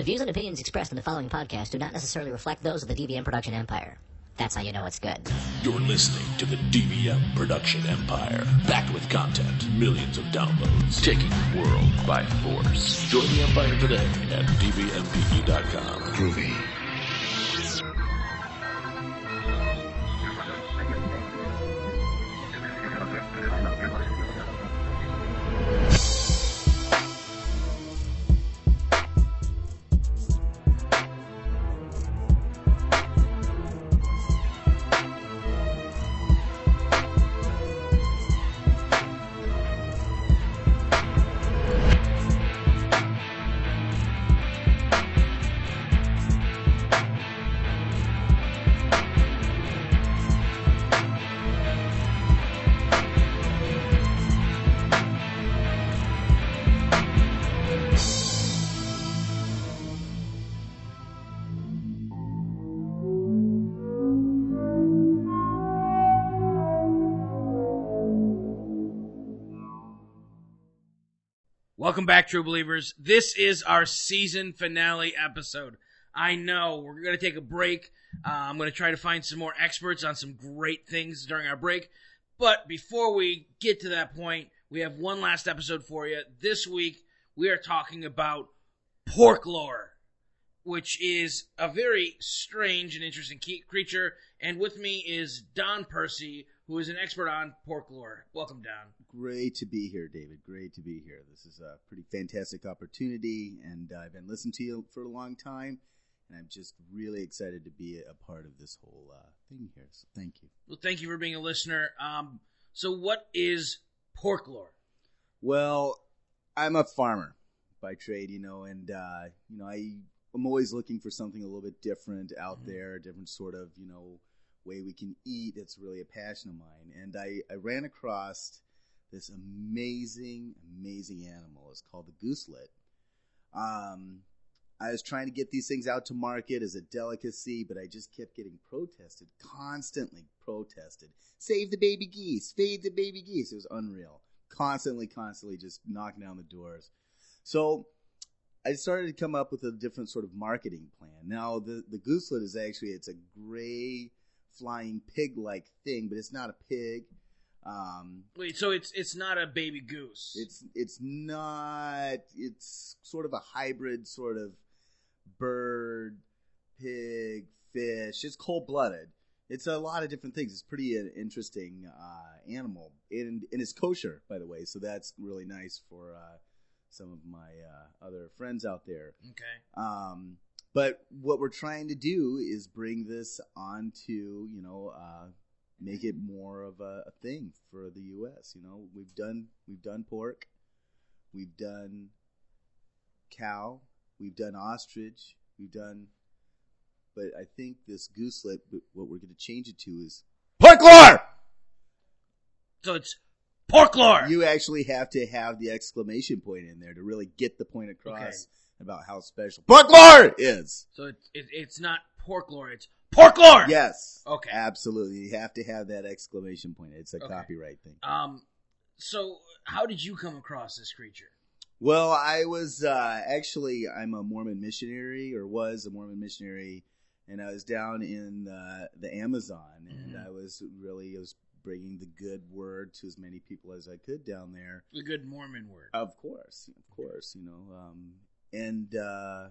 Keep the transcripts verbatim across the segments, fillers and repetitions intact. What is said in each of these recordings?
views and opinions expressed in the following podcast do not necessarily reflect those of the D V M production empire. That's how you know it's good. You're listening to the D V M production empire. Backed with content, millions of downloads, taking the world by force. Join the empire today at D V M P E dot com. Groovy. Welcome back, True Believers. This is our season finale episode. I know, we're going to take a break. Uh, I'm going to try to find some more experts on some great things during our break. But before we get to that point, we have one last episode for you. This week, we are talking about pork lore, which is a very strange and interesting key- creature. And with me is Don Percy, who is an expert on pork lore. Welcome, Don. Great to be here, David. Great to be here. This is a pretty fantastic opportunity, and I've been listening to you for a long time, and I'm just really excited to be a part of this whole uh, thing here. So thank you. Well, thank you for being a listener. Um, so what is pork lore? Well, I'm a farmer by trade, you know, and, uh, you know, I, I'm always looking for something a little bit different out mm-hmm. there, different sort of, you know, way we can eat. It's really a passion of mine. And I, I ran across this amazing, amazing animal. It's called the gooselet. Um, I was trying to get these things out to market as a delicacy, but I just kept getting protested, constantly protested. Save the baby geese, save the baby geese. It was unreal. Constantly, constantly just knocking down the doors. So I started to come up with a different sort of marketing plan. Now, the, the gooselet is actually, it's a gray flying pig-like thing, but it's not a pig. Um, Wait, so it's it's not a baby goose? It's it's not. It's sort of a hybrid, sort of bird, pig, fish. It's cold-blooded. It's a lot of different things. It's pretty an interesting uh, animal, and and it's kosher, by the way. So that's really nice for uh, some of my uh, other friends out there. Okay. Um, but what we're trying to do is bring this onto, you know. Uh, Make it more of a, a thing for the U S. You know, we've done we've done pork, we've done cow, we've done ostrich, we've done. But I think this gooselet, what we're going to change it to is pork lore. So it's pork lore. You actually have to have the exclamation point in there to really get the point across okay. about how special pork lore is. So it's it, it's not pork lore. It's pork lore! Yes. Okay. Absolutely. You have to have that exclamation point. It's a okay. copyright thing. Um, so how did you come across this creature? Well, I was, uh, actually, I'm a Mormon missionary, or was a Mormon missionary, and I was down in uh, the Amazon, and mm-hmm. I was really, I was bringing the good word to as many people as I could down there. The good Mormon word. Of course. Of course, you know. Um, and, uh,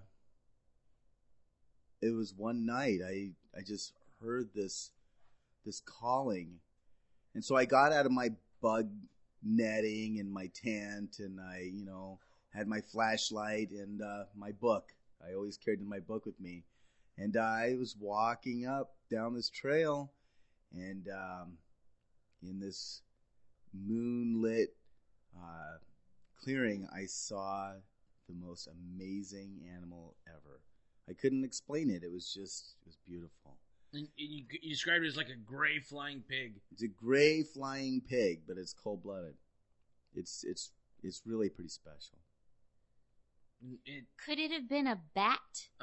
it was one night I, I just heard this this calling. And so I got out of my bug netting and my tent, and I, you know, had my flashlight and uh, my book. I always carried my book with me. And I was walking up down this trail, and um, in this moonlit uh, clearing, I saw the most amazing animal ever. I couldn't explain it. It was just, it was beautiful. And you, you described it as like a gray flying pig. It's a gray flying pig, but it's cold-blooded. It's it's it's really pretty special. It, Could it have been a bat?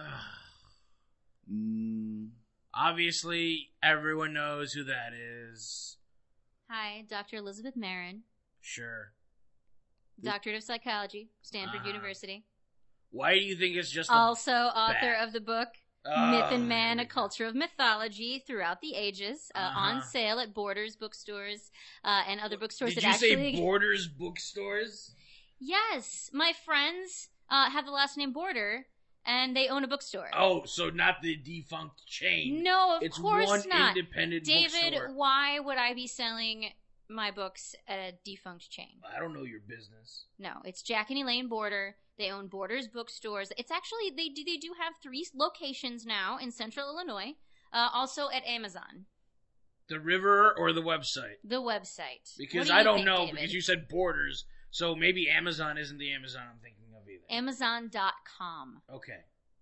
mm. Obviously, everyone knows who that is. Hi, Doctor Elizabeth Marin. Sure. Doctorate of Psychology, Stanford uh, University. Why do you think it's just a Also, author bat? of the book Oh, Myth and Man, here A we go. Culture of Mythology Throughout the Ages, uh, Uh-huh. on sale at Borders bookstores uh, and other bookstores Did that you actually... say Borders bookstores? Yes, my friends uh, have the last name Border, and they own a bookstore. Oh, so not the defunct chain. No, of it's course one not. independent David, bookstore. why would I be selling my books at a defunct chain? I don't know your business. No, it's Jack and Elaine Border. They own Borders bookstores. It's actually they do they do have three locations now in Central Illinois. Uh, also at Amazon, The river or the website? the website. Because What do I you don't think, know, David? because you said Borders, so maybe Amazon isn't the Amazon I'm thinking of either. Amazon dot com. Okay.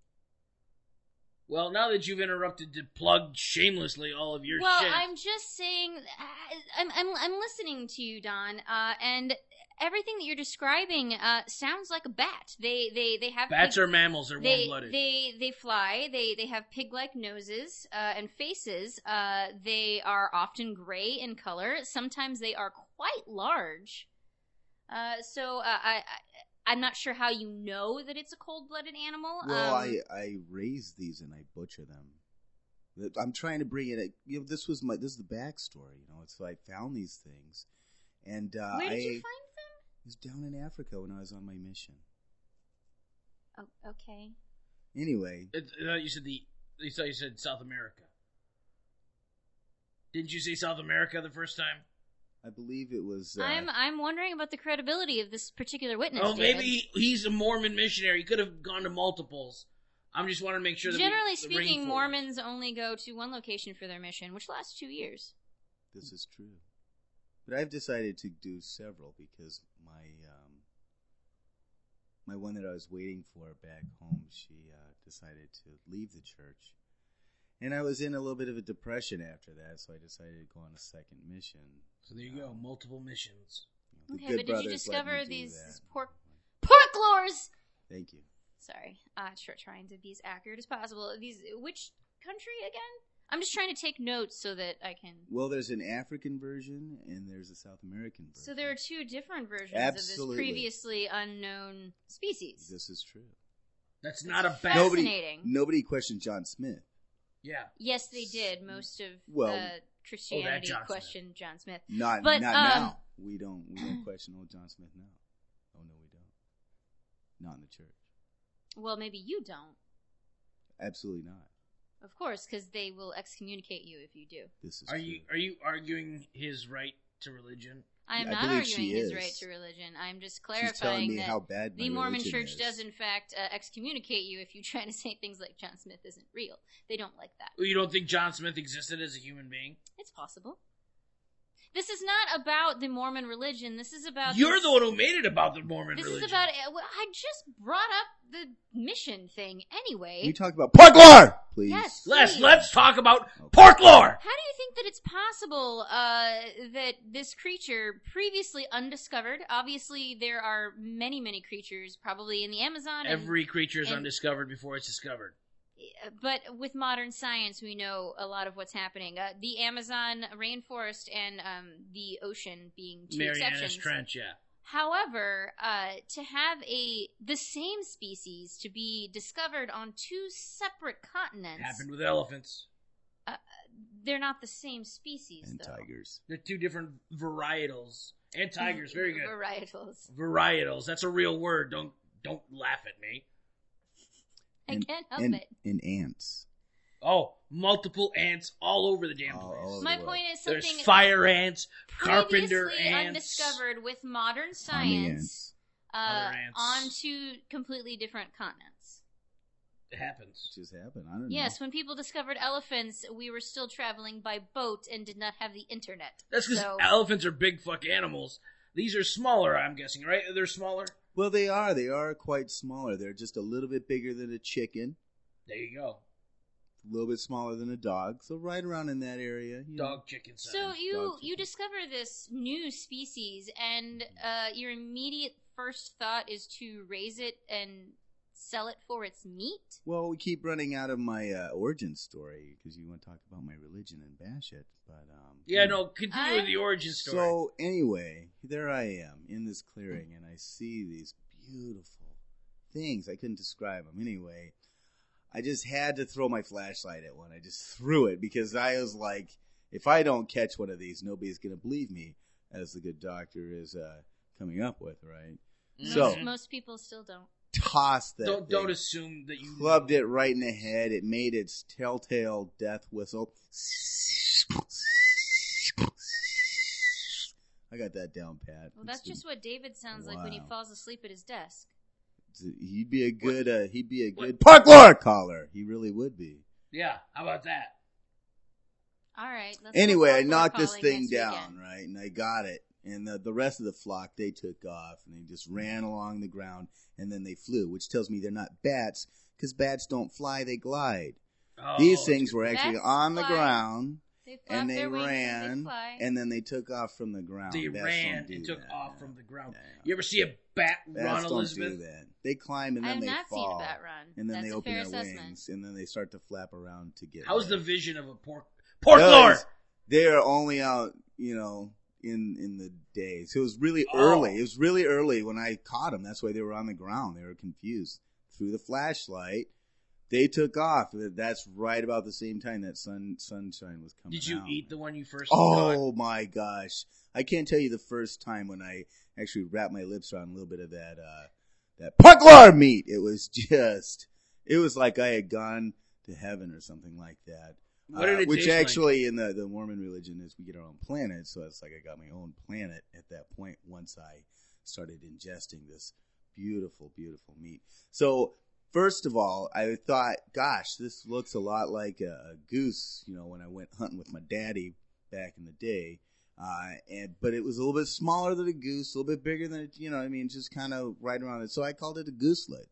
Well, now that you've interrupted to plug shamelessly all of your Well, shit. I'm just saying. uh, I'm I'm I'm listening to you, Don, uh, and everything that you're describing uh, sounds like a bat. They they they have Bats pig- are mammals, they're they warm-blooded. they they fly. They they have pig-like noses uh, and faces. Uh, they are often gray in color. Sometimes they are quite large. Uh, so uh, I. I I'm not sure how you know that it's a cold-blooded animal. Well, um, I I raise these and I butcher them. I'm trying to bring it. You know, this was my this is the backstory. You know, it's like I found these things, and uh, Where did I you find them? it was down in Africa when I was on my mission. Oh, okay. Anyway, It, I thought you said the. I thought you said South America. Didn't you say South America the first time? I believe it was. Uh, I'm I'm wondering about the credibility of this particular witness. Oh, David. maybe he, he's a Mormon missionary. He could have gone to multiples. I'm just wanting to make sure that Generally we, the speaking, rainforest- Mormons only go to one location for their mission, which lasts two years. This is true, but I've decided to do several because my um, my one that I was waiting for back home, she uh, decided to leave the church, and I was in a little bit of a depression after that, so I decided to go on a second mission. So there you go, multiple missions. You know, the Okay, good but did you brothers let discover me do these, that. these pork pork lores? Thank you. Sorry, uh, tr- trying to be as accurate as possible. These which country again? I'm just trying to take notes so that I can. Well, there's an African version and there's a South American version. So there are two different versions Absolutely. of this previously unknown species. This is true. That's not a bad. Nobody, Fascinating. nobody questioned John Smith. Yeah. Yes, they did. Most of Well- uh, Christianity John Smith. questioned John Smith. Not, But, not um, now. We don't, we don't question old John Smith now. Oh no, we don't. Not in the church. Well, maybe you don't. Absolutely not. Of course, because they will excommunicate you if you do. This is Are true. you are you arguing his right to religion? I am Yeah, I not believe she arguing his is. right to religion. I'm just She's telling clarifying me that how bad my the Mormon religion Church is. does, in fact, uh, excommunicate you if you try to say things like John Smith isn't real. They don't like that. You don't think John Smith existed as a human being? It's possible. This is not about the Mormon religion. This is about. You're this, the one who made it about the Mormon This religion. is about. uh, well, I just brought up the mission thing anyway. Can you talk about pork lard, please? Yes. Les, please. let's talk about pork lore. How do you think that it's possible uh, that this creature, previously undiscovered, obviously there are many, many creatures, probably in the Amazon. and- Every creature is and- undiscovered before it's discovered. but with modern science, we know a lot of what's happening. Uh, the Amazon rainforest and um, the ocean being two Mariana's exceptions. Trench, yeah. However, uh, to have a the same species to be discovered on two separate continents, Happened with elephants. they're not the same species, And though. tigers. They're two different varietals. And tigers, very good. Varietals. Varietals. That's a real word. Don't don't laugh at me. I And- can't help and, it. and ants. Oh, multiple ants all over the damn All- place. all over My the point world. is There's something fire ants, carpenter previously ants. undiscovered with modern Army science ants. uh, Other ants. on two completely different continents. It happens. It just happened. I don't Yes, know. when people discovered elephants, we were still traveling by boat and did not have the internet. That's because So- elephants are big fuck animals. These are smaller, I'm guessing, right? They're smaller? Well, they are. They are quite smaller. They're just a little bit bigger than a chicken. There you go. A little bit smaller than a dog. So right around in that area. you know. Dog chicken size. So you dog you chicken. discover this new species, and uh, your immediate first thought is to raise it and sell it for its meat. Well, we keep running out of my uh, origin story because you want to talk about my religion and bash it. But um, Yeah, no, continue I- with the origin story. So anyway, there I am in this clearing, and I see these beautiful, things. I couldn't describe them. Anyway, I just had to throw my flashlight at one. I just threw it because I was like, if I don't catch one of these, nobody's going to believe me, as the good doctor is uh, coming up with, right? Most, So most people still don't. tossed that Don't thing, don't assume that you clubbed it right in the head. It made its telltale death whistle. I got that down pat. Well, that's It's just what David sounds like when he Wow. falls asleep at his desk. He'd be a good, uh, he'd be a What? good park lord caller. He really would be. Yeah, how about that? All right. Let's Anyway, go I for knocked this calling thing next down, weekend. right? And I got it. And the, the rest of the flock, they took off and they just ran along the ground and then they flew, which tells me they're not bats because bats don't fly, they glide. Oh, These things were actually Bats on the fly. ground They flap and they their wings ran and they fly. and then they took off from the ground. they Bats ran don't do and took that, off no. from the ground. Yeah. You ever see a bat Bats run, don't Elizabeth? do that. They climb and I then have they not fall. seen a bat run. And then That's they a open fair their assessment. wings and then they start to flap around to get How's away. the vision of a pork pork lord? Because they are only out, you know, in in the days. It was really Oh. early. It was really early when I caught them. That's why they were on the ground. They were confused. Through the flashlight, they took off. That's right about the same time that sun sunshine was coming Did you out. eat the one you first caught? Oh my gosh! I can't tell you the first time when I actually wrapped my lips around a little bit of that uh, that pork lard meat. It was just, it was like I had gone to heaven or something like that. What did Uh, it which taste like? actually in the, the Mormon religion is we get our own planet, so it's like I got my own planet at that point once I started ingesting this beautiful, beautiful meat. So first of all, I thought, gosh, this looks a lot like a, a goose, you know, when I went hunting with my daddy back in the day. Uh, and, but it was a little bit smaller than a goose, a little bit bigger than, you know, I mean, just kind of right around it. So I called it a gooselet.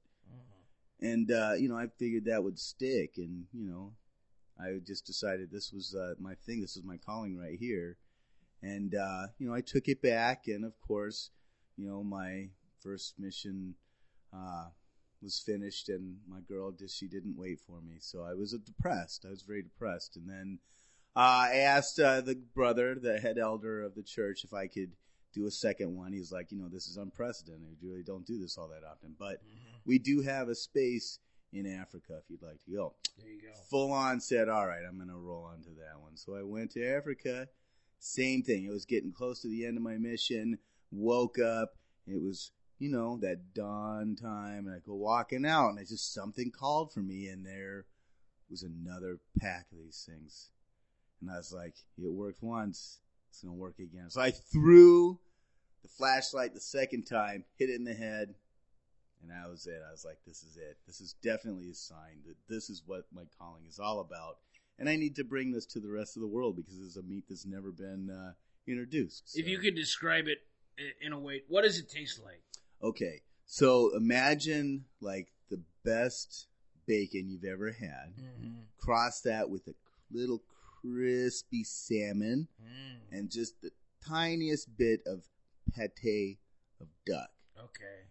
And, uh, you know, I figured that would stick. And, you know, I just decided this was uh, my thing. This is my calling right here. And, uh, you know, I took it back. And, of course, you know, my first mission uh, was finished. And my girl, just, she didn't wait for me. So I was uh, depressed. I was very depressed. And then uh, I asked uh, the brother, the head elder of the church, if I could do a second one. He's like, you know, this is unprecedented. We really don't do this all that often. But Mm-hmm. we do have a space in Africa if you'd like to go. There you go. Full on said, all right, I'm going to roll onto that one. So I went to Africa. Same thing. It was getting close to the end of my mission. Woke up. It was, you know, that dawn time. And I go walking out and I just, something called for me. And there was another pack of these things. And I was like, it worked once. It's going to work again. So I threw the flashlight the second time, hit it in the head. And that was it. I was like, this is it. This is definitely a sign that this is what my calling is all about. And I need to bring this to the rest of the world because it's a meat that's never been uh, introduced. If So- you could describe it i- in a way, what does it taste like? Okay. So imagine like the best bacon you've ever had. Mm-hmm. Cross that with a little crispy salmon Mm. and just the tiniest bit of pate of duck. Okay.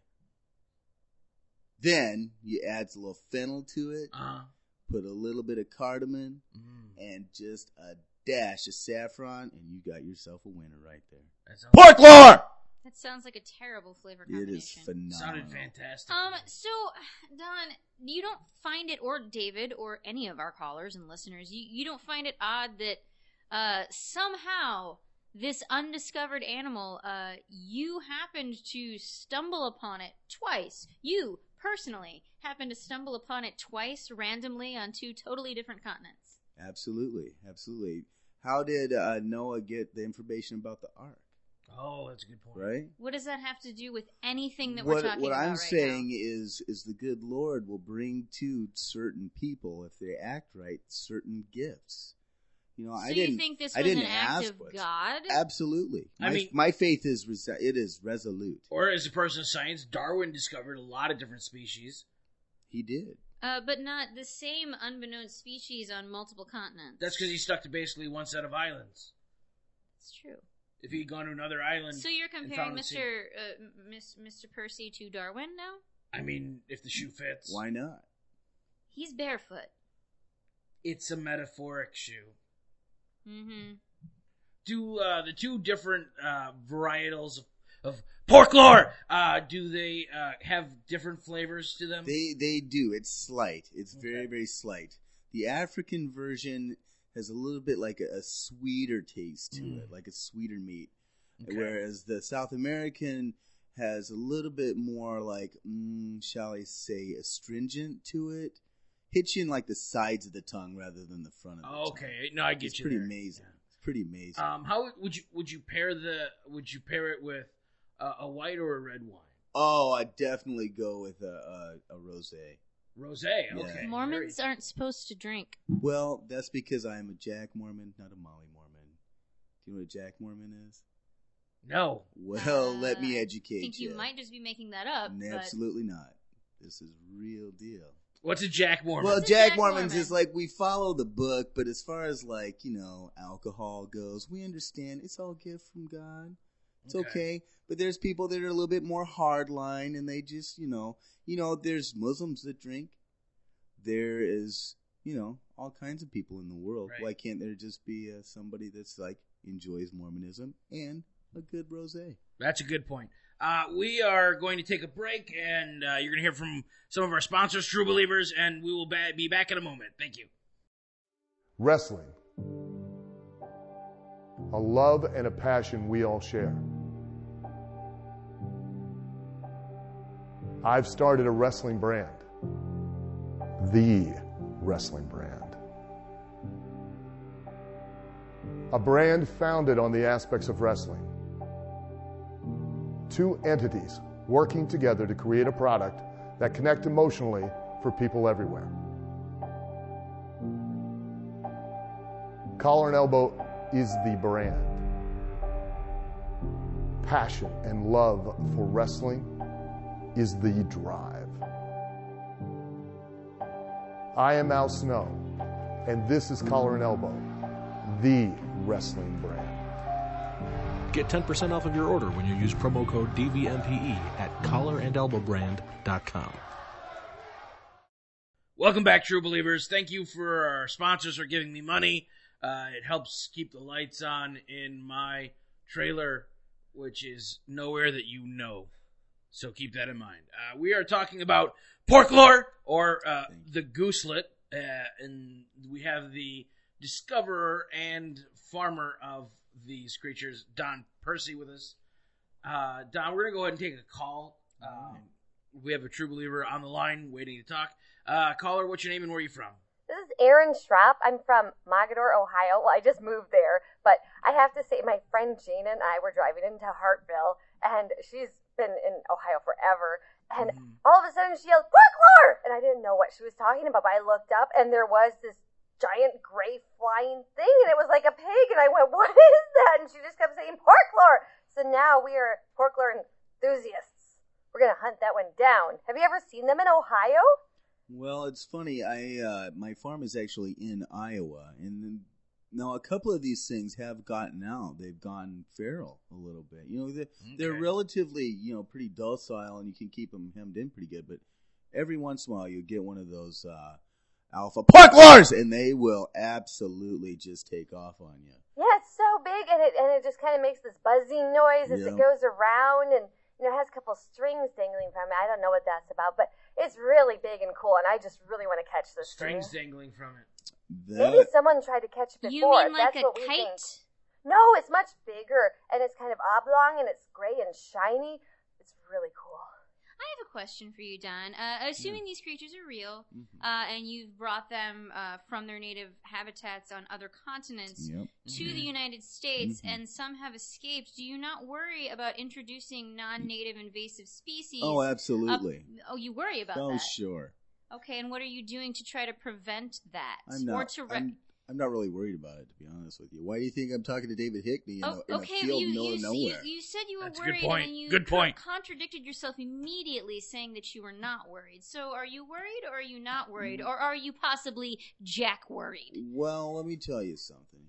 Then you add a little fennel to it, Uh-huh. put a little bit of cardamom, Mm. and just a dash of saffron, and you got yourself a winner right there. That sounds, Pork lard! That sounds like a terrible flavor It is combination. phenomenal. sounded fantastic. Um, so, Don, you don't find it, or David, or any of our callers and listeners, you, you don't find it odd that uh, somehow this undiscovered animal, uh, you happened to stumble upon it twice. You, personally, happened to stumble upon it twice randomly on two totally different continents. Absolutely, absolutely. How did uh, Noah get the information about the ark, Oh, that's a good point. right? What does that have to do with anything that we're What, talking what about I'm right saying now? is, is the good Lord will bring to certain people, if they act right, certain gifts. You know, So I you didn't. think this I was didn't an act ask of for it. God? Absolutely. I My, mean- my faith is res- it is resolute. Or as a person of science, Darwin discovered a lot of different species. He did. Uh, but not the same unbeknown species on multiple continents. That's because he stuck to basically one set of islands. That's true. If he'd gone to another island, So you're and comparing found the Mister Uh, Miss, Mister Percy to Darwin now? I mean, if the shoe fits, Why not? He's barefoot. it's a metaphoric shoe. Mm-hmm. Do uh, the two different uh, varietals of of pork lore. Uh, do they uh, have different flavors to them? They they do. It's slight. It's okay. very, very slight. The African version has a little bit like a, a sweeter taste to mm. it, like a sweeter meat. Okay. Whereas the South American has a little bit more like, mm, shall I say, astringent to it. Hits you in like the sides of the tongue rather than the front of the oh, okay. tongue. Okay, no, I get it's you. Pretty there. amazing. Yeah. It's pretty amazing. Um, how would you would you pair the would you pair it with uh, a white or a red wine? Oh, I'd definitely go with a a, a rosé. Rosé, Yeah. okay. Mormons Very... aren't supposed to drink. Well, that's because I am a Jack Mormon, not a Molly Mormon. Do you know what a Jack Mormon is? No. Well, uh, let me educate you. I think you, you might just be making that up. Absolutely but... not. This is real deal. What's a Jack Mormon? Well, What's Jack, Jack Mormons Mormon? is like we follow the book, but as far as like, you know, alcohol goes, we understand it's all gift from God. It's okay. okay. But there's people that are a little bit more hardline and they just, you know, you know, there's Muslims that drink. There is, you know, all kinds of people in the world. Right. Why can't there just be uh, somebody that's like enjoys Mormonism and a good rosé? That's a good point. Uh, we are going to take a break, and uh, you're going to hear from some of our sponsors, True Believers, and we will ba- be back in a moment. Thank you. Wrestling. A love and a passion we all share. I've started a wrestling brand. The wrestling brand. A brand founded on the aspects of wrestling. Two entities working together to create a product that connect emotionally for people everywhere. Collar and Elbow is the brand. Passion and love for wrestling is the drive. I am Al Snow, and this is Collar and Elbow, the wrestling brand. Get ten percent off of your order when you use promo code D V M P E at collar and elbow brand dot com. Welcome back, True Believers. Thank you for our sponsors for giving me money. Uh, it helps keep the lights on in my trailer, which is nowhere that you know. So keep that in mind. Uh, we are talking about pork lore, or uh, the gooselet, uh, and we have the discoverer and farmer of these creatures, Don Percy, with us. Uh, Don, we're going to go ahead and take a call. Um, we have a True Believer on the line waiting to talk. Uh, caller, what's your name and where are you from? This is Erin Schrapp. I'm from Mogador, Ohio. Well, I just moved there, but I have to say my friend Jana and I were driving into Hartville, and she's been in Ohio forever, and mm. all of a sudden she yelled, pork lore! And I didn't know what she was talking about, but I looked up, and there was this giant gray flying thing, and it was like a pig, and I went, what is that? And she just kept saying pork lore. So now we are pork lore enthusiasts. We're going to hunt that one down. Have you ever seen them in Ohio? Well, it's funny. I uh, my farm is actually in Iowa, and now a couple of these things have gotten out. They've gone feral a little bit. You know, they're, okay. they're relatively, you know, pretty docile, and you can keep them hemmed in pretty good. But every once in a while, you get one of those uh, alpha pork lores, and they will absolutely just take off on you. Yeah, it's so big, and it and it just kind of makes this buzzing noise as yeah. it goes around, and you know, it has a couple strings dangling from it. I don't know what that's about, but it's really big and cool, and I just really want to catch this Strings thing. dangling from it. That... Maybe someone tried to catch it before. You mean like that's a what we kite? think. No, it's much bigger, and it's kind of oblong, and it's gray and shiny. It's really cool. I have a question for you, Don. Uh, assuming yeah. these creatures are real, mm-hmm. uh, and you've brought them uh, from their native habitats on other continents yep. to mm-hmm. the United States, mm-hmm. and some have escaped, do you not worry about introducing non-native invasive species? Oh, absolutely. Up- oh, you worry about oh, that? Oh, sure. Okay, and what are you doing to try to prevent that? I'm not. Or to re- I'm, I'm not really worried about it, to be honest with you. Why do you think I'm talking to David Hickney in, oh, a, in okay, a field you, no you, nowhere? You, you said you were That's a good worried, point. and you Good point. con- contradicted yourself immediately, saying that you were not worried. So, are you worried, or are you not worried, or are you possibly Jack worried? Well, let me tell you something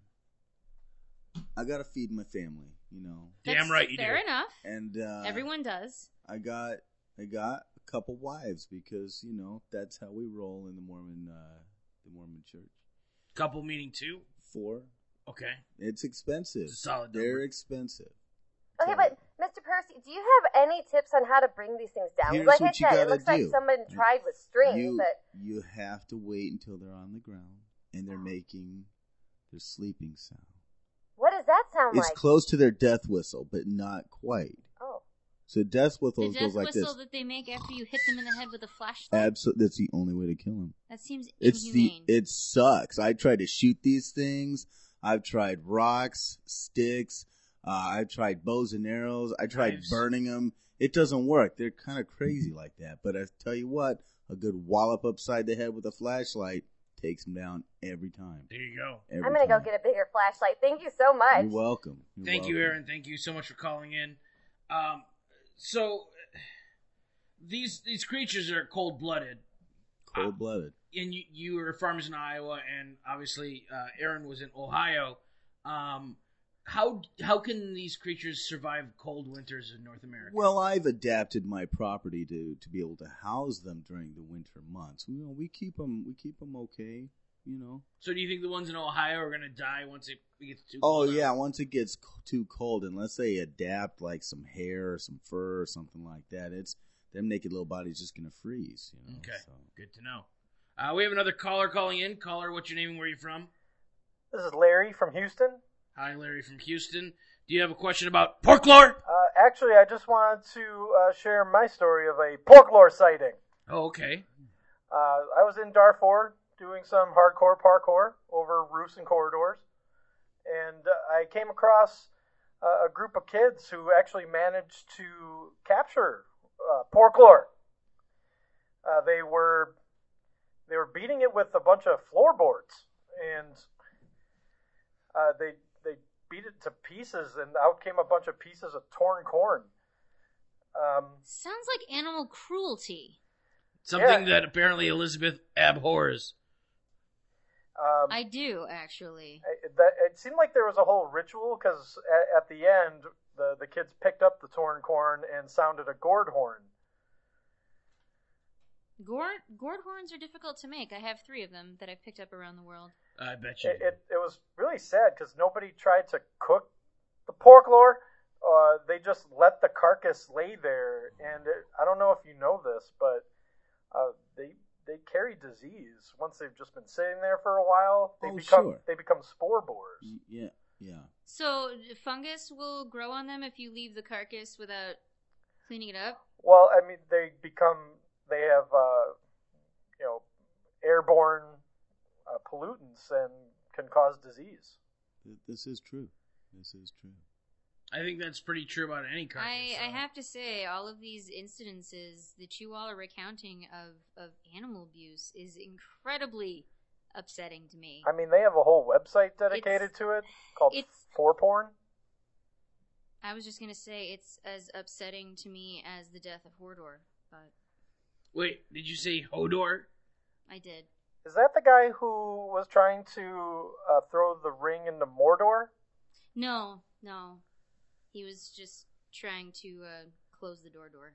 here. I gotta feed my family, you know. Damn That's right you fair do. enough. And uh, everyone does. I got, I got a couple wives because you know that's how we roll in the Mormon, uh, the Mormon Church. Couple meaning two? Four. Okay. It's expensive. It's a solid They're number. expensive. Okay, but Mister Percy, do you have any tips on how to bring these things down? Here's like what I you said, gotta it looks do. like someone tried with string, You, but you have to wait until they're on the ground and they're making their sleeping sound. what does that sound It's like? close to their death whistle, but not quite. Oh. So death The whistle death goes like whistle this. that they make after you hit them in the head with a flashlight? Absolutely, that's the only way to kill them. That seems It's inhumane. the it sucks. I tried to shoot these things. I've tried rocks, sticks. Uh, I've tried bows and arrows. I tried Knives. burning them. It doesn't work. They're kind of crazy like that. But I tell you what, a good wallop upside the head with a flashlight takes them down every time. There you go. Every I'm going to go time. get a bigger flashlight. Thank you so much. You're welcome. You're Thank you, welcome. Aaron. Thank you so much for calling in. Um, so these these creatures are cold blooded, Cold blooded. and you, you were farmers in Iowa, and obviously uh, Aaron was in Ohio. Um, how how can these creatures survive cold winters in North America? Well, I've adapted my property to, to be able to house them during the winter months. You know, we keep them we keep them okay. You know. So do you think the ones in Ohio are going to die once it gets too Oh cold? yeah, once it gets c- too cold, unless they adapt like some hair or some fur or something like that, it's them naked little bodies just gonna freeze. You know. Okay, So. good to know. Uh, we have another caller calling in. Caller, what's your name and where are you from? This is Larry from Houston. Hi, Larry from Houston. Do you have a question about pork lore? Uh, actually, I just wanted to uh, share my story of a pork lore sighting. Oh, okay. Uh, I was in Darfur doing some hardcore parkour over roofs and corridors, and uh, I came across uh, a group of kids who actually managed to capture uh, pork lore. Uh, they were they were beating it with a bunch of floorboards, and uh, they they beat it to pieces, and out came a bunch of pieces of torn corn. Um, Sounds like animal cruelty. Something Yeah. that apparently Elizabeth abhors. um, I do, actually. It, that, it seemed like there was a whole ritual because at, at the end, the, the kids picked up the torn corn and sounded a gourd horn. Gourd, gourd horns are difficult to make. I have three of them that I've picked up around the world. I bet you. It, it, it was really sad because nobody tried to cook the pork lore. Uh, they just let the carcass lay there, and it, I don't know if you know this, but uh, they they carry disease once they've just been sitting there for a while. They Oh, become sure. they become spore borers. Y- Yeah, yeah. So fungus will grow on them if you leave the carcass without cleaning it up? Well, I mean, they become, they have, uh, you know, airborne uh, pollutants and can cause disease. Th- This is true. This is true. I think that's pretty true about any carcass. I, so. I have to say, all of these incidences that you all are recounting of, of animal abuse is incredibly upsetting to me. I mean, they have a whole website dedicated It's- to it called it's- For Porn. I was just going to say, it's as upsetting to me as the death of Hordor, but Wait, did you say Hodor? I did. Is that the guy who was trying to uh, throw the ring into Mordor? No, no. He was just trying to uh, close the door door.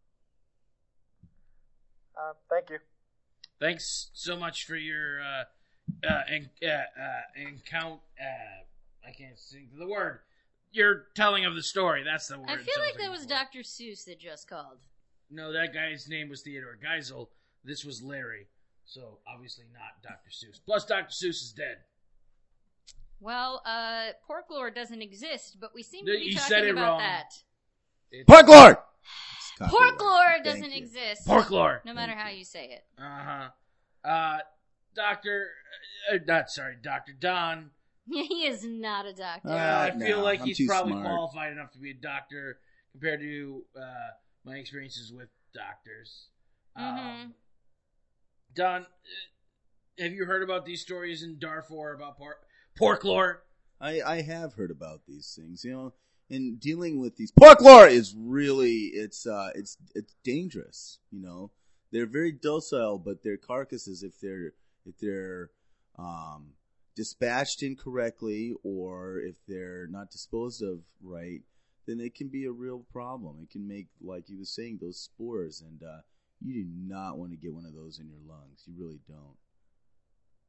Uh, thank you. Thanks so much for your uh, uh, en- uh, uh, encount. Uh, I can't think of the word. Your telling of the story. That's the word. I feel I like that looking was for. Doctor Seuss that just called. No, that guy's name was Theodore Geisel. This was Larry. So, obviously not Doctor Seuss. Plus, Doctor Seuss is dead. Well, uh, pork lore doesn't exist, but we seem to You be said talking it about wrong. that. It's Pork lord! It's Pork copyright. lore Thank doesn't you. exist. Pork lore. No matter Thank how you. you say it. Uh-huh. Uh, Doctor... Uh, not, sorry, Doctor Don. He is not a doctor. Uh, Uh, I feel no, like I'm he's too probably smart. qualified enough to be a doctor compared to uh, my experiences with doctors. Mhm. Um, Don, uh, have you heard about these stories in Darfur about por- pork lore? I, I have heard about these things, you know, and dealing with these pork lore is really, it's, uh, it's, it's dangerous, you know. They're very docile, but their carcasses, if they're, if they're, um, dispatched incorrectly or if they're not disposed of right, then it can be a real problem. It can make, like you were saying, those spores, and, uh, you do not want to get one of those in your lungs. You really don't.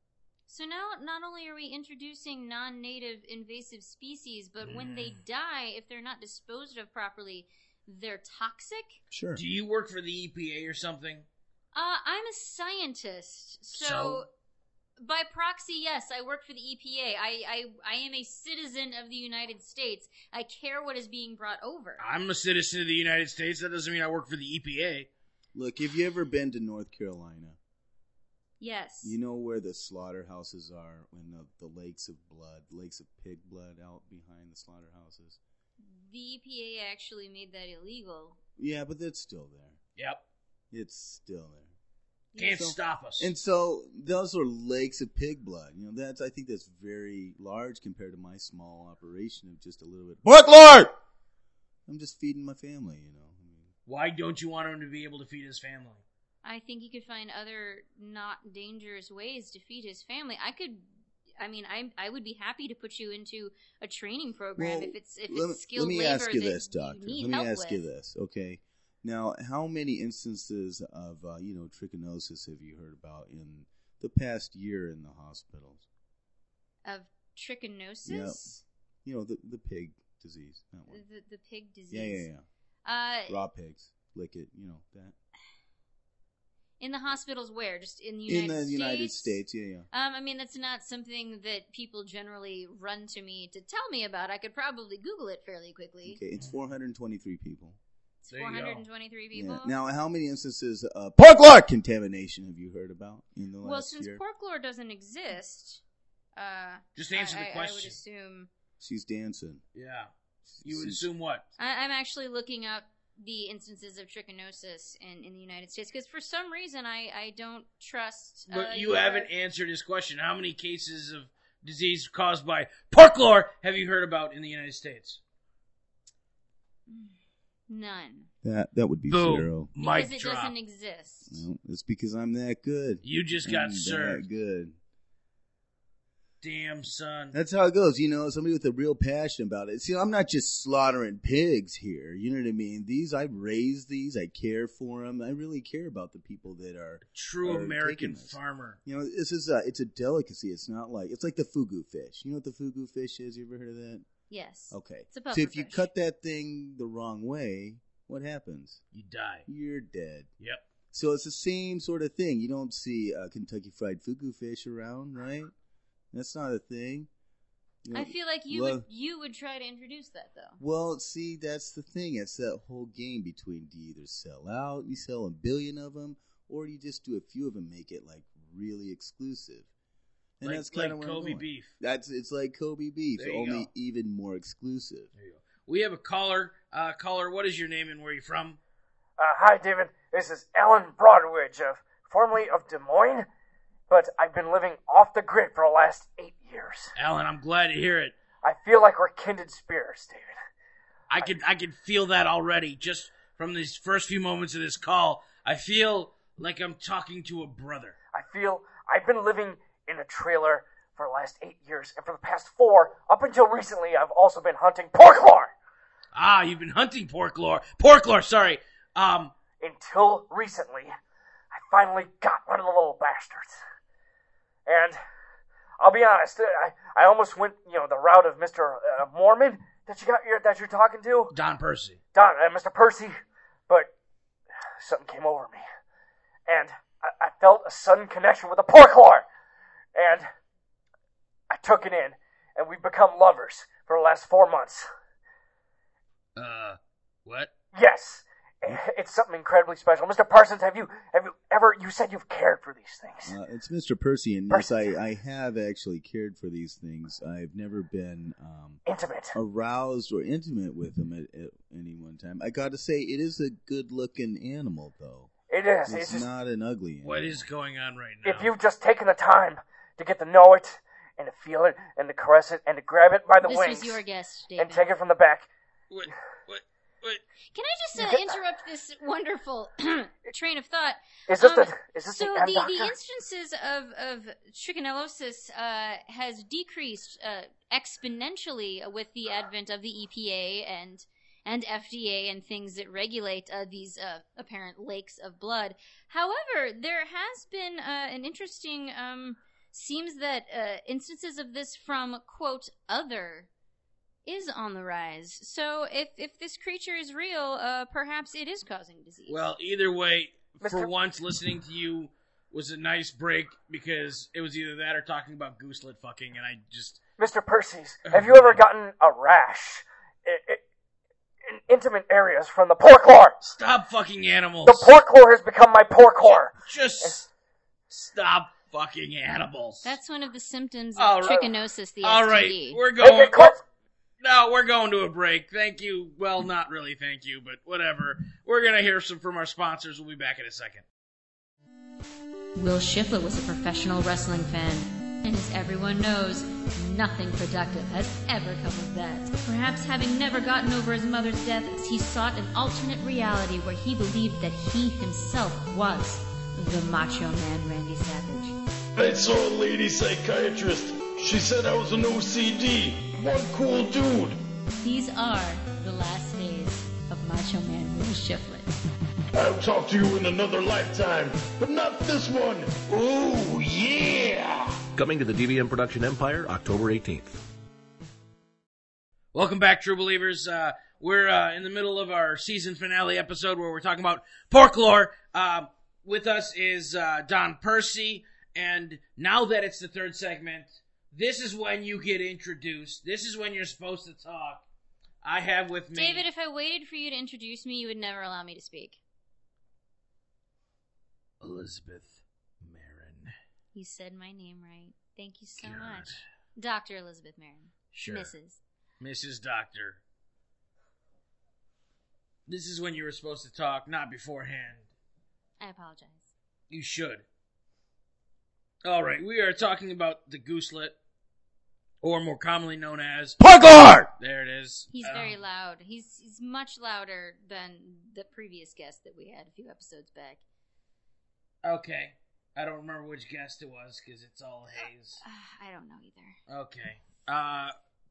So now, not only are we introducing non-native invasive species, but when they die, if they're not disposed of properly, they're toxic? Sure. Do you work for the E P A or something? Uh, I'm a scientist, so, So? by proxy, yes, I work for the E P A. I, I, I am a citizen of the United States. I care what is being brought over. I'm a citizen of the United States. That doesn't mean I work for the E P A. Look, have you ever been to North Carolina? Yes. You know where the slaughterhouses are, and the, the lakes of blood, lakes of pig blood out behind the slaughterhouses? The E P A actually made that illegal. Yeah, but it's still there. Yep. It's still there. Can't So- stop us. And so those are lakes of pig blood. You know, that's I think that's very large compared to my small operation of just a little bit. Pork lard! I'm just feeding my family, you know. I mean, Why don't you want him to be able to feed his family? I think he could find other not dangerous ways to feed his family. I could, I mean, I I would be happy to put you into a training program well, if it's if let, it's skilled let me labor ask you that this, doctor. you need Let me help ask with. you this, okay? Now, how many instances of uh, you know trichinosis have you heard about in the past year in the hospitals? Of trichinosis, Yep. You know the the pig disease. That one. the the pig disease. Yeah, yeah, yeah. Uh, Raw pigs, lick it. You know that. in the hospitals, where just in the United In the States. United States, yeah, yeah. Um, I mean, that's not something that people generally run to me to tell me about. I could probably Google it fairly quickly. Okay, it's four hundred twenty-three people. It's There you four go. hundred twenty-three people. Yeah. Now, how many instances of pork lard contamination have you heard about in the last Well, since year? pork lore doesn't exist, uh, Just answer I, the I- question. I would assume. She's dancing. Yeah. You would She's- assume what? I, I'm actually looking up the instances of trichinosis in, in the United States because for some reason I, I don't trust. But uh, you your- haven't answered his question. How many cases of disease caused by pork lore have you heard about in the United States? None That that would be Boom. zero. because Mic it drop. doesn't exist. No, it's because I'm that good. You just got I'm served. That good. Damn, son. That's how it goes. You know, somebody with a real passion about it. See, I'm not just slaughtering pigs here. You know what I mean? These, I raise these. I care for them. I really care about the people that are. True are American taking this. farmer. You know, this is a, it's a delicacy. It's not like, it's like the fugu fish. You know what the fugu fish is? You ever heard of that? Yes. Okay. It's a puffer So if you fish. cut that thing the wrong way, what happens? You die. You're dead. Yep. So it's the same sort of thing. You don't see uh, Kentucky Fried Fugu fish around, right? That's not a thing. You know, I feel like you well- would you would try to introduce that though. Well, see, that's the thing. It's that whole game between do you either sell out, you sell a billion of them, or you just do a few of them, make it like really exclusive. And Like, that's kind of like where I'm Kobe going. beef. That's it's like Kobe beef, There you only go. even more exclusive. There you go. We have a caller. Uh, caller, what is your name and where are you from? Uh, hi, David. This is Alan Broadridge, of, formerly of Des Moines, but I've been living off the grid for the last eight years. Alan, I'm glad to hear it. I feel like we're kindred spirits, David. I could I could feel that already just from these first few moments of this call. I feel like I'm talking to a brother. I feel I've been living in a trailer for the last eight years, and for the past four, up until recently, I've also been hunting pork lore. Ah, you've been hunting pork lore. Pork lore, sorry. Um, Until recently, I finally got one of the little bastards. And I'll be honest, I, I almost went, you know, the route of Mister Uh, Mormon that you got your, that you're talking to, Don Percy. Don, uh, Mister Percy, but something came over me, and I, I felt a sudden connection with the pork lore, and I took it in, and we've become lovers for the last four months. Uh, what? Yes, it's something incredibly special. Mister Parsons, have you have you ever? You said you've cared for these things. Uh, it's Mister Percy, and yes, I, I have actually cared for these things. I've never been um, Intimate. aroused or intimate with them at, at any one time. I got to say, it is a good-looking animal, though. It is. It's, It's just, not an ugly animal. What is going on right now? if you've just taken the time to get to know it and to feel it and to caress it and to grab it by the This wings was your guest, David. and take it from the back. What? What? What? Can I just uh, interrupt this wonderful train of thought? Is this Um, the is this so the M the, doctor? the instances of, of trichinosis uh, has decreased uh, exponentially with the advent of the E P A and and F D A and things that regulate uh, these uh, apparent lakes of blood. However, there has been uh, an interesting um, seems that uh, instances of this from, quote, other is on the rise. So if, if this creature is real, uh, perhaps it is causing disease. Well, either way, Mister for once, listening to you was a nice break because it was either that or talking about gooselet fucking, and I just... Mister Percy's, have you ever gotten a rash i- i- in intimate areas from the pork lore? Stop fucking animals. The pork lore has become my pork lore. Just stop fucking animals. That's one of the symptoms of All right. trichinosis, the All S T right, D. we're Hey, going... hey, Clint, No, we're going to a break. Thank you. Well, not really thank you, but whatever. We're going to hear some from our sponsors. We'll be back in a second. Will Shiflett was a professional wrestling fan, and as everyone knows, nothing productive has ever come of that. Perhaps having never gotten over his mother's death, he sought an alternate reality where he believed that he himself was the Macho Man Randy Savage. I saw a lady psychiatrist. She said I was an O C D. One cool dude. These are the last days of Macho Man Will Shiflett. I'll talk to you in another lifetime, but not this one. Ooh, yeah! Coming to the D V M Production Empire, October eighteenth. Welcome back, True Believers. Uh, we're uh, in the middle of our season finale episode where we're talking about pork lore. Uh, with us is uh, Don Percy, and now that it's the third segment, this is when you get introduced. This is when you're supposed to talk. I have with me... David, if I waited for you to introduce me, you would never allow me to speak. Elizabeth Marin. You said my name right. Thank you so God. much. Doctor Elizabeth Marin. Sure. Missus Missus Doctor. This is when you were supposed to talk, not beforehand. I apologize. You should. All right, we are talking about the gooselet, or more commonly known as pork lore. There it is. He's Um, very loud. He's he's much louder than the previous guest that we had a few episodes back. Okay, I don't remember which guest it was because it's all haze. Uh, I don't know either. Okay, uh,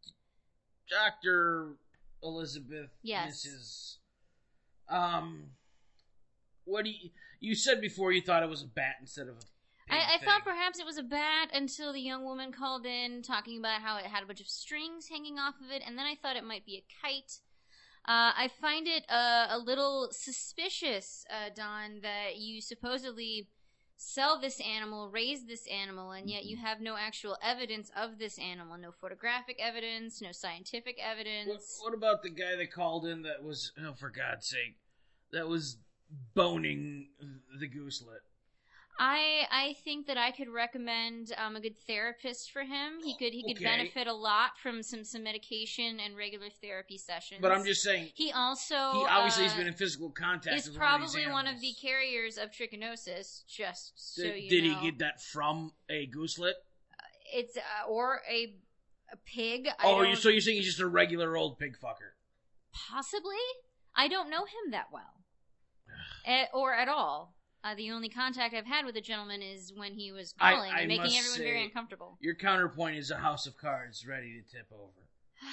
Doctor Elizabeth. Yes. Missus Um, what do you? You said before you thought it was a bat instead of a. I, I thing. thought perhaps it was a bat until the young woman called in talking about how it had a bunch of strings hanging off of it, and then I thought it might be a kite. Uh, I find it uh, a little suspicious, uh, Don, that you supposedly sell this animal, raise this animal, and yet you have no actual evidence of this animal. No photographic evidence, no scientific What, evidence. what about the guy that called in that was, oh, for God's sake, that was boning the gooselet? I I think that I could recommend um, a good therapist for him. He could he could Okay. benefit a lot from some, some medication and regular therapy sessions. But I'm just saying, He also he obviously uh, has been in physical contact is with one of these probably one of animals. the carriers of trichinosis. Just so Did, you did know, he get that from a gooselet? it's uh, or a a pig. I Oh, don't, you so you're saying he's just a regular old pig fucker? possibly. I don't know him that well, Eh, or at all. Uh, the only contact I've had with the gentleman is when he was I- calling I and making must everyone very say- uncomfortable. Your counterpoint is a house of cards ready to tip over.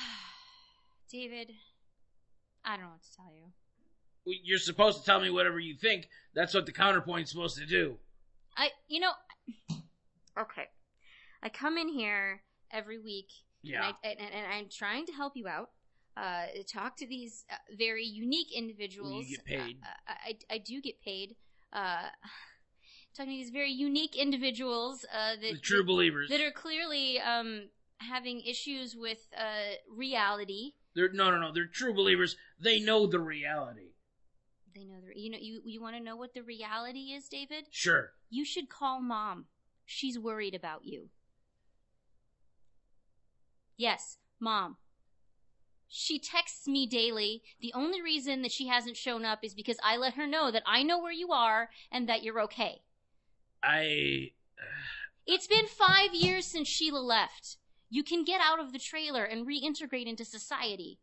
David, I don't know what to tell you. Well, you're supposed to tell me whatever you think. That's what the counterpoint's supposed to do. I, you know, okay. I come in here every week, Yeah. and, I, and, and I'm trying to help you out. Uh, talk to these uh, very unique individuals. Will you get paid? Uh, I, I, I do get paid. Uh, talking to these very unique individuals uh, that The true believers. that are clearly um, having issues with uh, reality. They're no, no, no. They're true believers. They know the reality. They know the, you know you you want to know what the reality is, David? Sure. You should call Mom. She's worried about you. Yes, Mom. She texts me daily. The only reason that she hasn't shown up is because I let her know that I know where you are and that you're okay. I. It's been five years since Sheila left. You can get out of the trailer and reintegrate into society.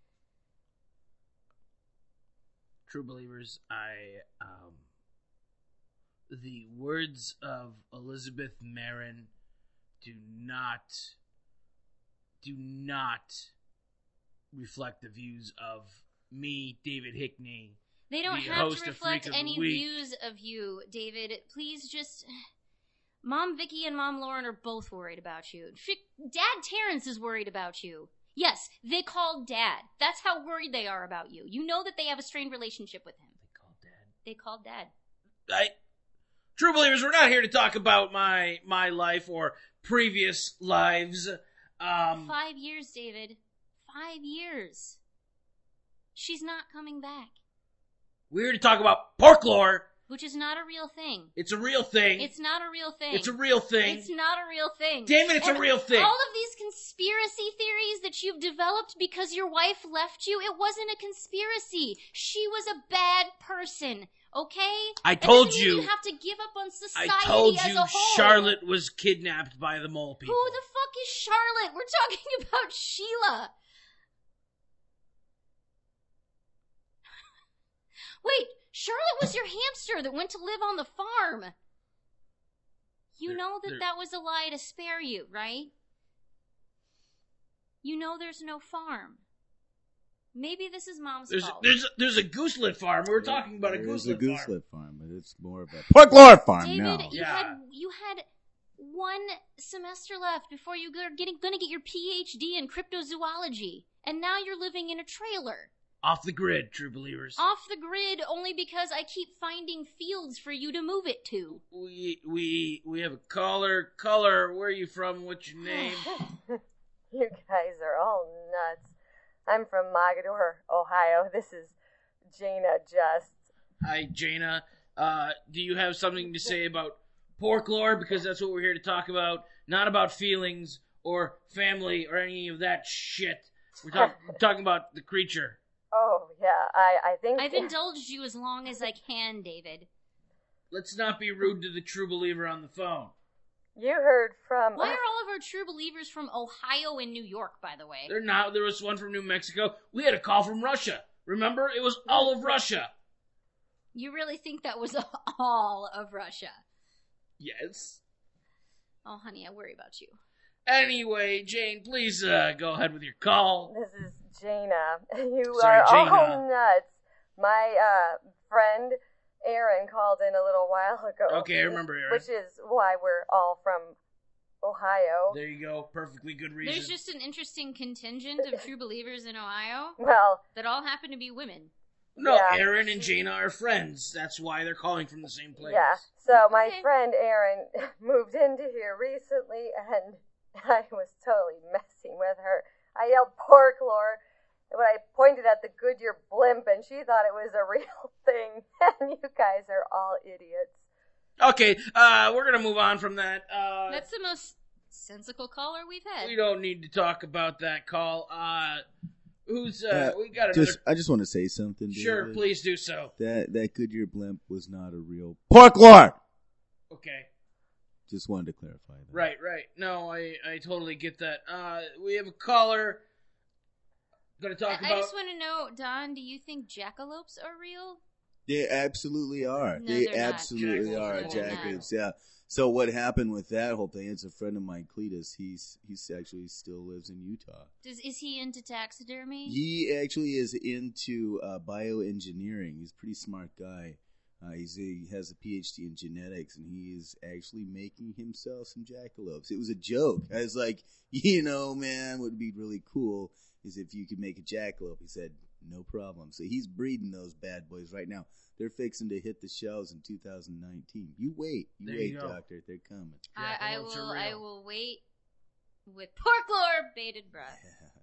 True believers, I, um, the words of Elizabeth Marin do not, do not reflect the views of me, David Hickney. They don't the have host to of Freak reflect of the any Week. views of you, David. Please just... Mom Vicky and Mom Lauren are both worried about you. Dad Terrence is worried about you. Yes, they called Dad. That's how worried they are about you. You know that they have a strained relationship with him. They called Dad. They called Dad. I, True Believers, we're not here to talk about my my life or previous lives. Um, Five years, David. Five years. She's not coming back. We're here to talk about Porklore. Which is not a real thing. It's a real thing. It's not a real thing. It's a real thing. It's not a real thing. Damn it, it's and a real thing. All of these conspiracy theories that you've developed because your wife left you, it wasn't a conspiracy. She was a bad person, okay? I told you. you. You have to give up on society I told as you a whole. Charlotte was kidnapped by the mole people. Who the fuck is Charlotte? We're talking about Sheila. Wait, Charlotte was your hamster that went to live on the farm. You There- know that there- that was a lie to spare you, right? You know there's no farm. Maybe this is Mom's There's fault. there's there's a gooselet farm. We were talking about a There is gooselet a farm. gooselet farm, but it's more of a Porklore farm David, now. you Yeah. had you had one semester left before you were getting going to get your P H D in cryptozoology, and now you're living in a trailer. Off the grid, True Believers. Off the grid only because I keep finding fields for you to move it to. We we we have a caller. Caller, where are you from? What's your name? You guys are all nuts. I'm from Mogador, Ohio. This is Jaina Just. Hi, Jaina. Uh, do you have something to say about Porklore? Because that's what we're here to talk about. Not about feelings or family or any of that shit. We're talk- talking about the creature. Oh, yeah, I, I think... I've indulged you as long as I can, David. Let's not be rude to the True Believer on the phone. You heard from... Why are all of our true believers from Ohio and New York, by the way? They're not. There was one from New Mexico. We had a call from Russia. Remember? It was all of Russia. You really think that was all of Russia? Yes. Oh, honey, I worry about you. Anyway, Jane, please uh, go ahead with your call. This is Jaina. You Sorry, are Jaina. all nuts. My uh, friend Aaron called in a little while ago. Okay, I remember Aaron. Which is why we're all from Ohio. There you go. Perfectly good reason. There's just an interesting contingent of true believers in Ohio Well, that all happen to be women. No, Yeah. Aaron and Jaina are friends. That's why they're calling from the same place. yeah. So my Okay. friend Aaron moved into here recently, and I was totally messing with her. I yelled Porklore when I pointed at the Goodyear blimp, and she thought it was a real thing. And you guys are all idiots. Okay, uh, we're gonna move on from that. Uh, That's the most sensical caller we've had. we don't need to talk about that call. Uh, who's, uh, Uh, we got another... Just, I just want to say something. Sure, David. please do so. That that Goodyear blimp was not a real Porklore. Okay. Just wanted to clarify that. Right, right. No, I, I totally get that. Uh, we have a caller. Gonna talk I, about... I just want to know, Don, do you think jackalopes are real? They absolutely are. No, they they're not. absolutely Jackals, are no, they're not. jackals. Yeah. So what happened with that whole thing? It's a friend of mine, Cletus. He's he's actually still lives in Utah. Does Is he into taxidermy? He actually is into uh, bioengineering. He's a pretty smart guy. Uh, he's a, he has a P H D in genetics, and he is actually making himself some jackalopes. It was a joke. I was like, you know, man, what would be really cool is if you could make a jackalope. He said, no problem. So he's breeding those bad boys right now. They're fixing to hit the shelves in two thousand nineteen. You wait. You There wait, you go. Doctor. They're coming. I, I Jackalopes are will. I real. will wait with Porklore bated breath.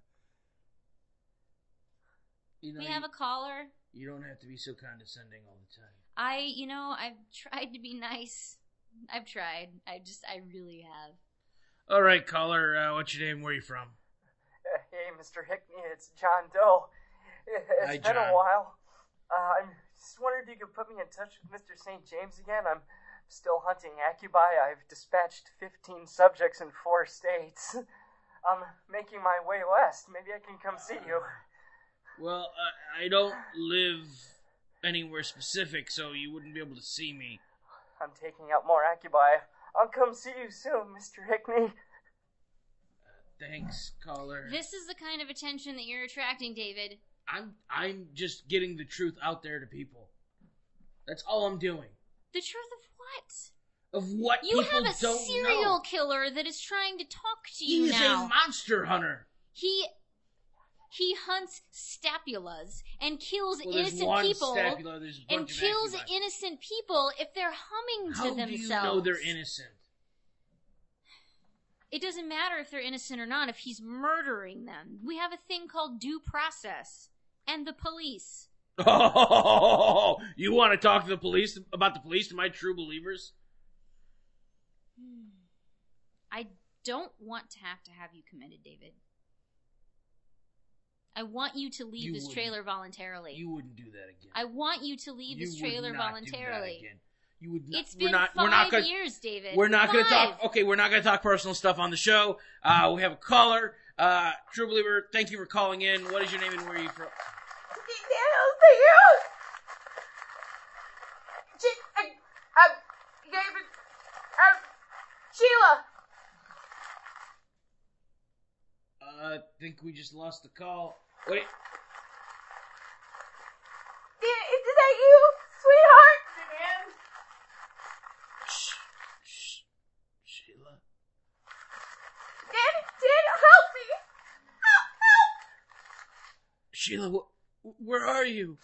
You know, We you, have a caller. you don't have to be so condescending all the time. I, you know, I've tried to be nice. I've tried. I just, I really have. All right, caller. Uh, what's your name? Where are you from? Uh, hey, Mister Hickney, it's John Doe. It's Hi, been John. a while. Uh, I just wondered if you could put me in touch with Mister Saint James again. I'm still hunting Acubi. I've dispatched fifteen subjects in four states. I'm making my way west. Maybe I can come see you. Well, uh, I don't live anywhere specific, so you wouldn't be able to see me. I'm taking out more Acubi. I'll come see you soon, Mister Hickney. Thanks, caller. This is the kind of attention that you're attracting, David. I'm I'm just getting the truth out there to people. That's all I'm doing. The truth of what? of what You people have a don't serial know. killer that is trying to talk to He you is now. a monster hunter. He he hunts stapulas and kills Well, there's innocent one people stapula, there's a and bunch of kills accubi. innocent people if they're humming How to do themselves. you know they're innocent? It doesn't matter if they're innocent or not if he's murdering them. We have a thing called due process and the police. Oh, you want to talk to the police about the police to my true believers? I don't want to have to have you committed, David. I want you to leave You this wouldn't. trailer voluntarily. You wouldn't do that again. I want you to leave You this would trailer not do that voluntarily. again. You would not. It's we're been not, five we're not gonna, years, David. We're not going to Five. talk. Okay, we're not going to talk personal stuff on the show. Uh, we have a caller. Uh, True Believer, thank you for calling in. What is your name and where are you from? Sheila. Uh, I think we just lost the call. Wait. Is that you, sweetheart? Shh, shh, Sheila. Daddy, Daddy, help me. Help, help. Sheila, wh- where are you?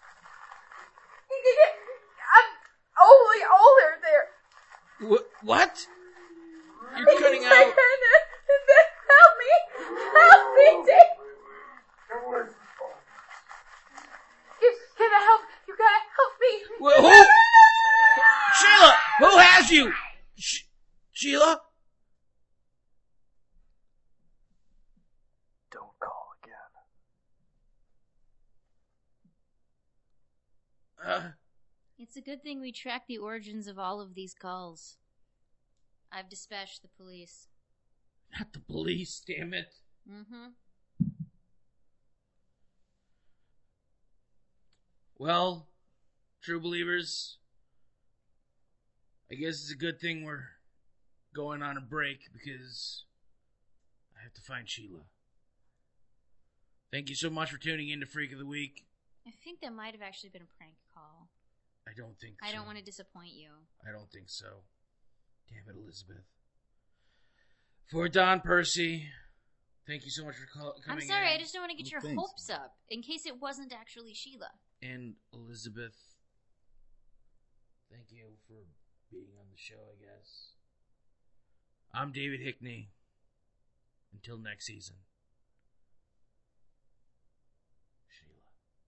I'm only older there. Wh- what? You're cutting out. Help me. Help me, Daddy. You gotta help. You gotta help me. Wh- who? Sheila, who has you? Sh- Sheila? Don't call again. Uh, It's a good thing we track the origins of all of these calls. I've dispatched the police. not the police, damn it. Mm-hmm. Well, true believers, I guess it's a good thing we're going on a break because I have to find Sheila. Thank you so much for tuning in to Freak of the Week. I think that might have actually been a prank call. I don't think I so. don't want to disappoint you. I don't think so. Damn it, Elizabeth. For Don Percy, thank you so much for call- coming I'm sorry, in. I just don't want to get Well, your thanks. hopes up in case it wasn't actually Sheila. And Elizabeth, thank you for being on the show, I guess. I'm David Hickney. Until next season. Sheila.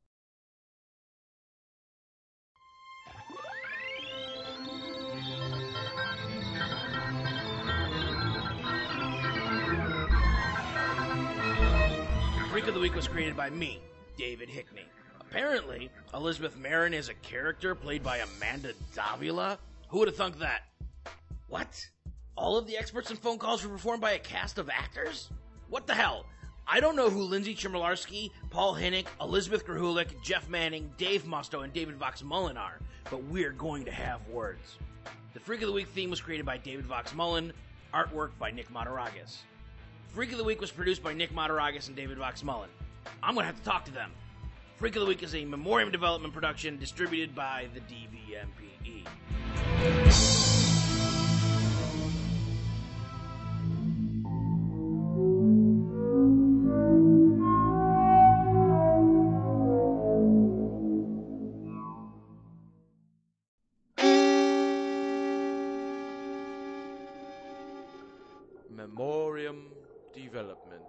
Freak of the Week was created by me, David Hickney. Apparently, Elizabeth Marin is a character played by Amanda Davila? Who would have thunk that? What? All of the experts and phone calls were performed by a cast of actors? What the hell? I don't know who Lindsay Chmielewski, Paul Hinnick, Elizabeth Grahulik, Jeff Manning, Dave Musto, and David Vox Mullen are, but we're going to have words. The Freak of the Week theme was created by David Vox Mullen, artwork by Nick Mataragas. Freak of the Week was produced by Nick Mataragas and David Vox Mullen. I'm going to have to talk to them. Freak of the Week is a Memoriam Development production distributed by the D V M P E. Memoriam Development.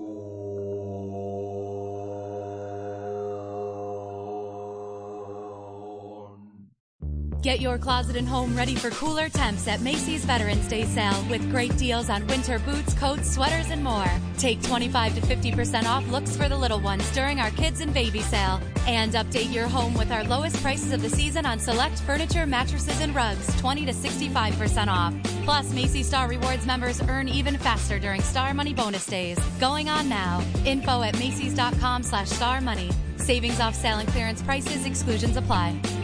Get your closet and home ready for cooler temps at Macy's Veterans Day sale with great deals on winter boots, coats, sweaters, and more. Take twenty-five to fifty percent off looks for the little ones during our kids and baby sale. And update your home with our lowest prices of the season on select furniture, mattresses, and rugs, twenty to sixty-five percent off. Plus, Macy's Star Rewards members earn even faster during Star Money bonus days. Going on now. Info at Macys.com slash Star Money. Savings off sale and clearance prices. Exclusions apply.